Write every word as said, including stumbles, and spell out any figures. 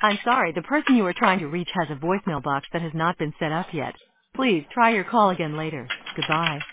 I'm sorry, the person you are trying to reach has a voicemail box that has not been set up yet. Please try your call again later. Goodbye.